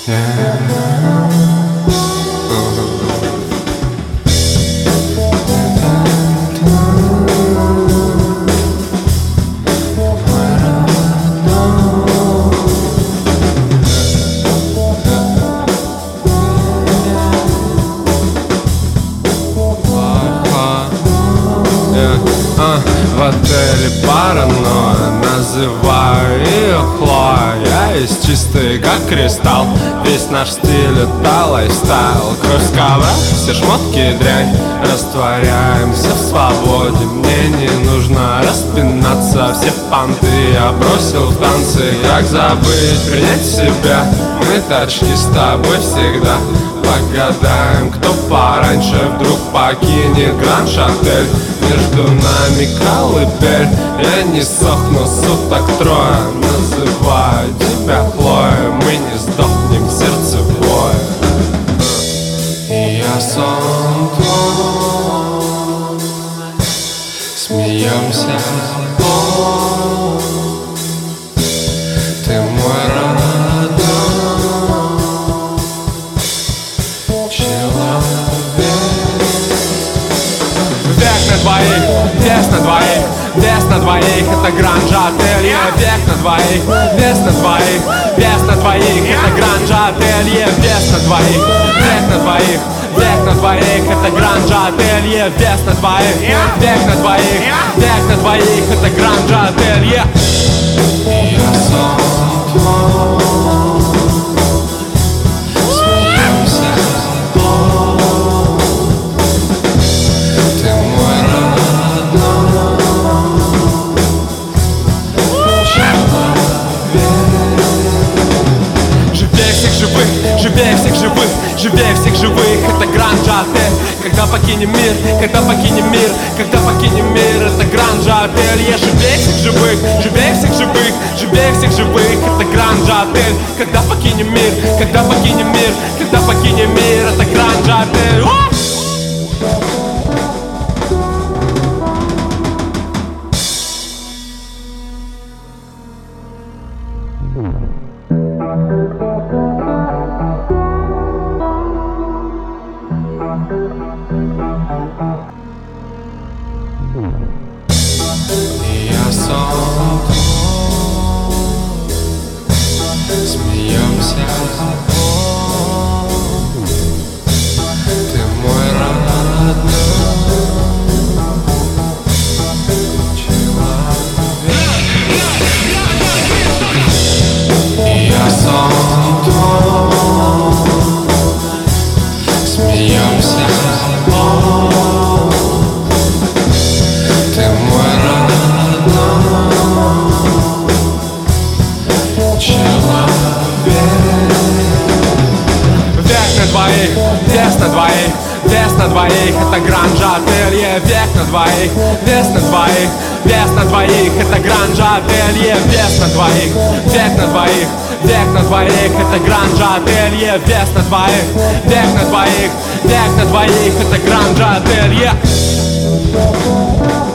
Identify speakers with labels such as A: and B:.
A: В отеле паранойя, называю ее Хлоя. Я из чистой, как кристалл, весь наш стиль это лайфстайл. Кровь с ковра, все шмотки и дрянь, растворяемся в свободе. Мне не нужно распинаться, все понты я бросил в танцы. Как забыть принять себя, мы тачки с тобой всегда. Погадаем, кто пораньше вдруг покинет Гранд-Отель. Между нами колыбель, я не сохну суток трое. Называю тебя Хлоя, мы не сдохнем сердцевое. Я сон твой, смеемся, ты мой родной человек. Век на двоих, вес на двоих, вес на двоих, это Гранд-Отель. Век на двоих, вес на двоих, вес на двоих, это Гранд-Отель. Вес на двоих, век на двоих, век на двоих, это Гранд-Отель. Вес на двоих, век на двоих, век на двоих, это Гранд-Отель. Я сон твой, смеемся, ты мой живее всех живых, живее всех живых, это Гранд-Отель. Когда покинем мир, когда покинем мир, когда покинем мир, это Гранд-Отель. Я живее всех живых, живее всех живых, живее всех живых, это Гранд-Отель. Когда покинем мир, когда покинем мир, когда покинем мир, это Гранд-Отель. Я сон твой, смеемся, ты мой родной человек. Я сон твой, смеемся, ты мой родной человек. Век на двоих, вес на двоих, вес на двоих, это Гранд-Отель. Век на двоих, вес на двоих, вес на двоих, это Гранд-Отель. Вес на двоих, век на двоих, век на двоих, это Гранд-Отель. Вес на двоих, век на двоих, век на двоих, это Гранд-Отель.